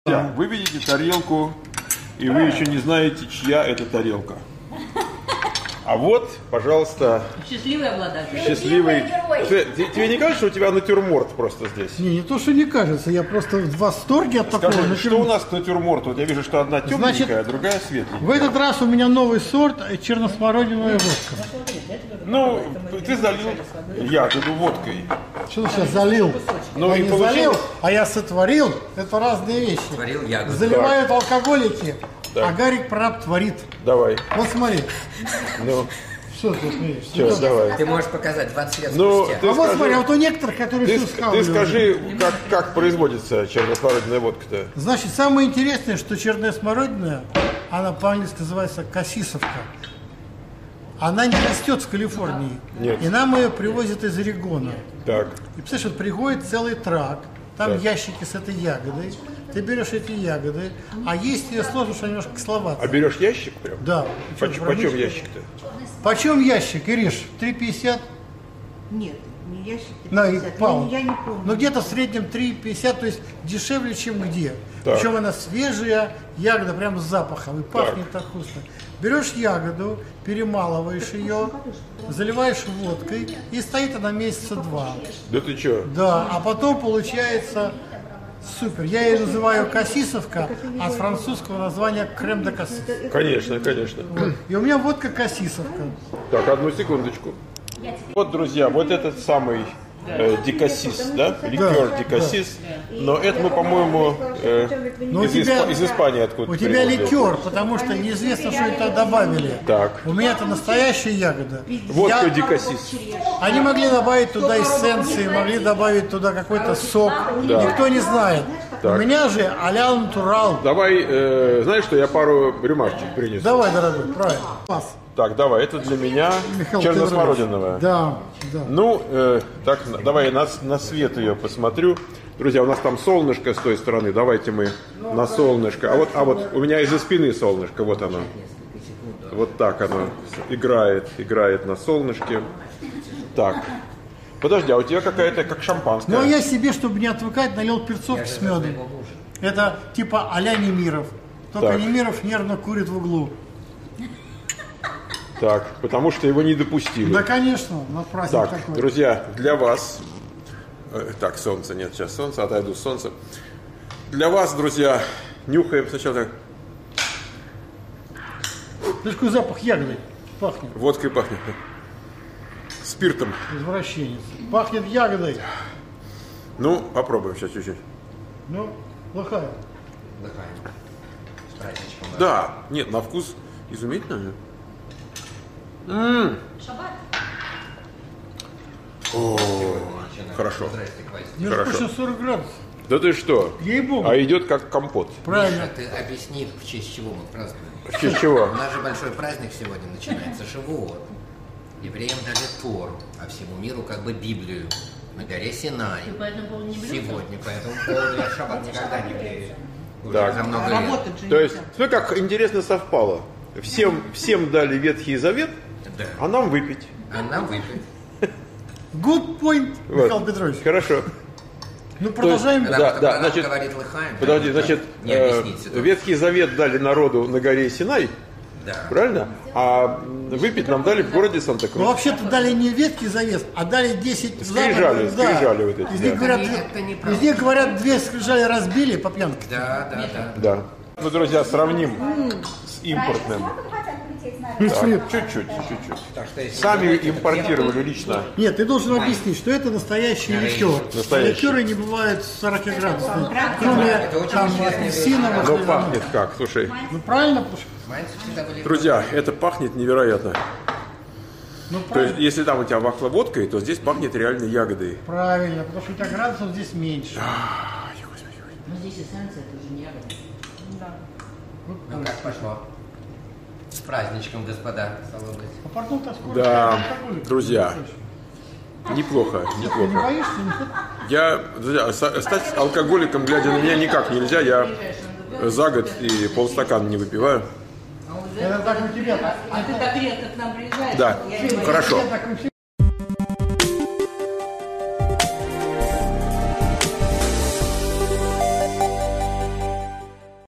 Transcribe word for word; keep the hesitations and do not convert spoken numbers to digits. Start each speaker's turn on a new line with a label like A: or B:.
A: Вы видите тарелку, и вы еще не знаете, чья это тарелка. А вот, пожалуйста,
B: счастливый обладатель.
A: Счастливый. Ты, ты, тебе не кажется, что у тебя натюрморт просто здесь?
C: Не, не то, что не кажется, я просто в восторге от такого.
A: Скажи,
C: натюрморта.
A: что у нас к натюрморту? Вот я вижу, что одна темненькая,
C: Значит,
A: а другая светленькая.
C: В этот раз у меня новый сорт черносмородиновая водка.
A: Ну, ты залил ягоду водкой.
C: Что ты сейчас залил?
A: Ну,
C: я
A: и
C: не
A: получилось-
C: залил, а я сотворил. Это разные вещи.
D: Творил ягоду.
C: Заливают алкоголики,
A: Так.
C: а Гарик Прораб творит.
A: Давай.
C: Вот смотри.
A: Ну,
C: Что ты смеешься?
A: сейчас, давай.
D: Ты можешь показать двадцать лет
A: Ну,
D: спустя.
A: ты
C: А вот
A: скажи-
C: смотри, а вот у некоторых, которые
A: Ты,
C: все
A: ск- ты
C: скавливают.
A: скажи, как, как производится черносмородиновая водка-то?
C: Значит, самое интересное, что черная смородина, она по-английски называется кассисовка. Она не растет в Калифорнии.
A: Нет.
C: И нам ее привозят из Орегона.
A: Так,
C: И представляешь, вот приходит целый трак, там
A: Так.
C: ящики с этой ягодой, ты берешь эти ягоды, а есть ее сложно, что немножко кисловато.
A: а берешь ящик прям?
C: Да.
A: Поч- почем ящик-то?
C: Почем ящик, Ириш? три пятьдесят?
B: Нет, не ящик.
C: На и
B: пятьдесят.
C: паунд.
B: Я, я не помню.
C: Ну где-то в среднем три пятьдесят, то есть дешевле, чем где.
A: Так.
C: Причем она свежая, ягода прям с запахом, и пахнет так вкусно. Берешь ягоду, перемалываешь ее, заливаешь водкой, и стоит она месяца два.
A: Да ты чё?
C: Да, а потом получается супер. Я ее называю кассисовка, а с французского названия крем де кассис.
A: Конечно, конечно.
C: И у меня водка кассисовка.
A: Так, одну секундочку. Вот, друзья, вот этот самый э, дикассис, да? Ликер
C: Да,
A: дикассис. Но это мы, по-моему, э,
C: Но у
A: из,
C: тебя-
A: Испа- из Испании откуда.
C: У тебя ликер, потому что неизвестно, что это добавили.
A: Так.
C: У меня это настоящая ягода.
A: Водка
C: Я-
A: дикассис.
C: Они могли добавить туда эссенции, могли добавить туда какой-то сок.
A: Да.
C: Никто не знает.
A: Так.
C: У меня же а-ля натурал.
A: Давай, э, знаешь что, я пару рюмашечек принесу.
C: Давай, дорогой, правильно. Пас.
A: Так, давай, это для меня
C: Михаил
A: черносмородиновая.
C: Петрович. Да, да.
A: Ну, э, так, давай я на, на свет ее посмотрю. Друзья, у нас там солнышко с той стороны. Давайте мы на солнышко. А вот, а вот у меня из-за спины солнышко, вот оно. Вот так оно играет, играет на солнышке. Так. Подожди, а у тебя какая-то как шампанское.
C: Ну, а я себе, чтобы не отвыкать, налил перцовки с медом. Это типа а-ля Немиров. Только
A: Так.
C: Немиров нервно курит в углу.
A: Так, потому что его не допустили.
C: Да, конечно, на праздник
A: Так,
C: такой.
A: друзья, для вас... э, Так, солнце, нет, сейчас солнце, отойду с солнца. Для вас, друзья, нюхаем сначала так.
C: Знаешь, какой запах ягоды пахнет?
A: Водкой пахнет. Спиртом.
C: Извращенец. Пахнет ягодой.
A: Ну, попробуем сейчас чуть-чуть.
C: Ну, плохая.
D: Отдыхаем. С праздничком.
A: Да, нет, на вкус изумительно. М. О, хорошо.
D: Здрасте, Квась.
C: Между
A: Хорошо.
C: прочим, сорок градусов.
A: Да ты что?
C: Ей-богу.
A: А идет как компот.
C: Правильно.
D: Миша, ты объясни, в честь чего мы празднуем.
A: В честь чего?
D: У нас же большой праздник сегодня начинается, Шавуот. Евреям дали Тору, а всему миру как бы Библию на горе Синай.
B: Ты по этому поводу не блюдешь?
D: Сегодня, поэтому поводу я в шаббат никогда не брею. Уже
A: Так.
D: за много лет.
B: Работать же
A: То есть,
B: нельзя.
A: смотри, как интересно совпало. Всем, всем дали Ветхий Завет,
D: Да.
A: а нам выпить.
D: А нам выпить.
C: Good point,
A: Вот.
C: Михаил Петрович.
A: Хорошо.
C: Ну, продолжаем.
D: Когда
A: Да,
D: кто-то
A: да,
D: про нас
A: значит,
D: говорит лыхаем,
A: Подожди,
D: потому что
A: значит,
D: не
A: э,
D: объяснить ситуацию.
A: Ветхий Завет дали народу на горе Синай,
D: Да.
A: правильно? А м, выпить нам дали в городе
C: Ну,
A: Санта-Крус.
C: вообще-то дали не ветки завес, а дали десять
A: Скрижали,
C: заповедей, да.
A: скрижали вот эти,
C: Из
A: да.
C: них, говорят,
D: Это
C: две-
D: неправда.
C: из них, говорят, две скрижали разбили по пьянке.
D: Да, да, да.
A: Да. Ну, друзья, сравним с импортным. Так, чуть-чуть, чуть-чуть.
D: Так что если
A: Сами
D: давайте
A: импортировали лично.
C: Нет, ты должен объяснить, что это настоящий ликер.
A: Настоящий.
C: Ликеры не бывают сорок градусные. Кроме
D: Это очень
C: там
D: интересная
C: апельсиновых.
A: Но
C: или-
A: пахнет как, слушай.
C: Ну, правильно, потому что-
D: Мальцы всегда были...
A: Друзья, это пахнет невероятно.
C: ну,
A: То есть,
C: правильно,
A: если там у тебя пахло водкой, то здесь пахнет реально ягодой.
C: правильно, потому что у тебя градусов здесь меньше.
B: Но здесь эссенция, это же не ягода. Да.
D: Ну как пошло? С праздничком, господа, стало быть.
C: А порту-то скоро
A: Да,
C: алкоголик.
A: друзья, неплохо,
C: Ты не
A: неплохо.
C: боишься? Нет?
A: Я, друзья, со- стать алкоголиком, глядя на меня, никак нельзя. Я за год и полстакана не выпиваю.
C: Это так у тебя.
B: А ты так редко к нам приезжаешь?
A: Да,
B: Я не
A: хорошо.
C: Так у тебя.